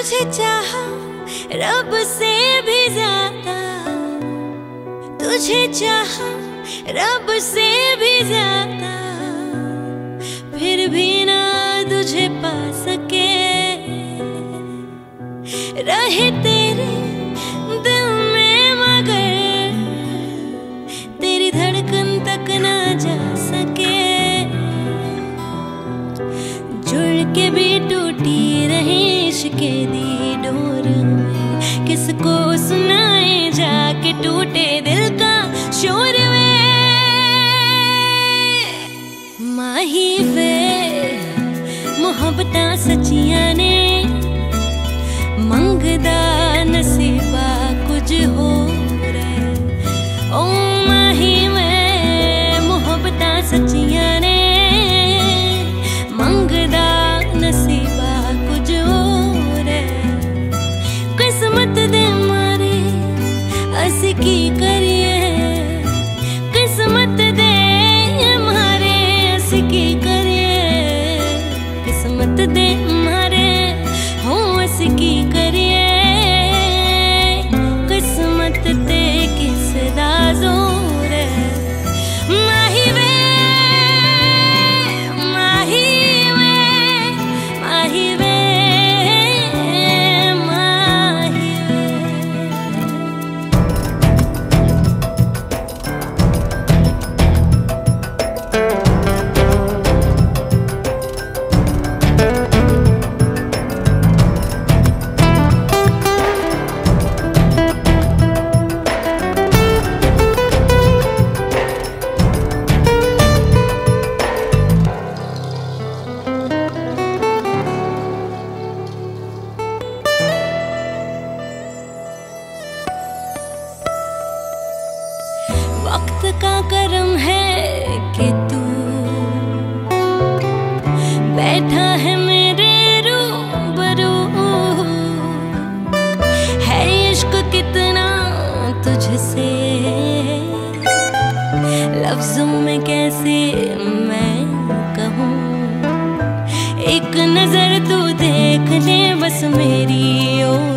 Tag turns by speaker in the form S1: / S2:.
S1: तुझे चाहा रब से भी ज्यादा, तुझे चाहा रब से भी ज्यादा, फिर भी ना तुझे पा सके। रहे तेरे दिल में मगर तेरी धड़कन तक ना जा सके। जुड़ के भी टूटी रहे इश्क़े दी डोर में, किसको सुनाए जाके टूटे दिल का शोर में। माही वे मोहब्बतां सच्चियां ने, मंगदा नसीबा कुछ होर है। ओ माही वे मोहब्बतां सच्चियां ने, मंगदा नसीबा कुछ होर है। किस्मत दे मारे असी की करिए, किस्मत दे मारे असी की करिए, किस्मत दे मारे हो असी की करिए। किस्मत ते किसदा जोर है। माही वे माही वे माही वे माही वक्त का करम है कि तू बैठा है मेरे रूबरू। है इश्क कितना तुझसे, लफ्जों में कैसे मैं कहूँ। एक नजर तू देख ले बस मेरी ओर,